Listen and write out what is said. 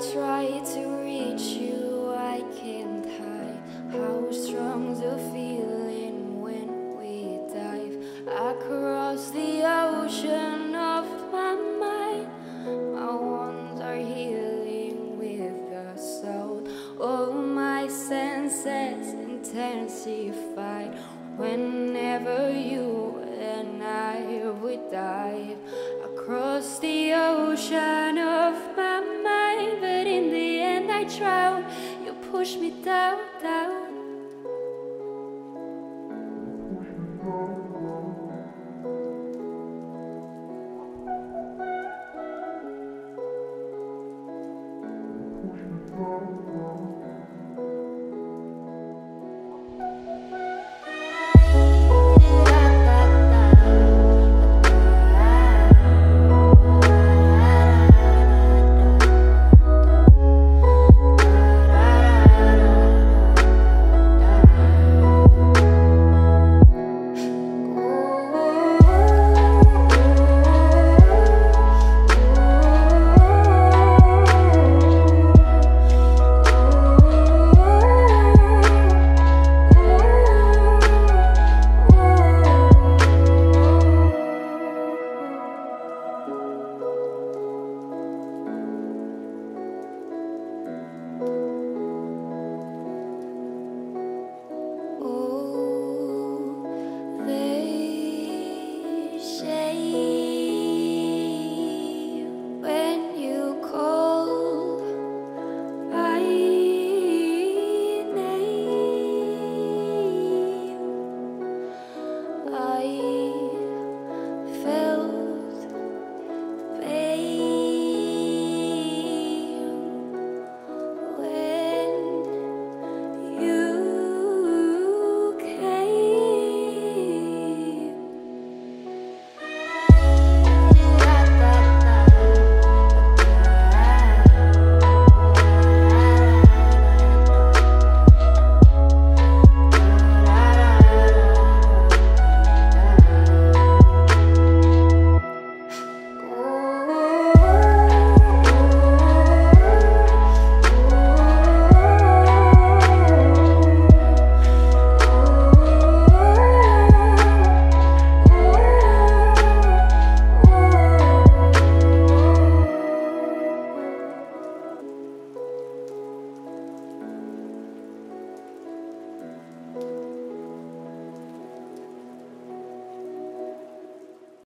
try to reach you, I can't hide how strong the feeling when we dive across the ocean of my mind. My wounds are healing with the soul. All my senses intensified whenever you and I would dive across the ocean of my mind. But in the end I drown. You push me down, down.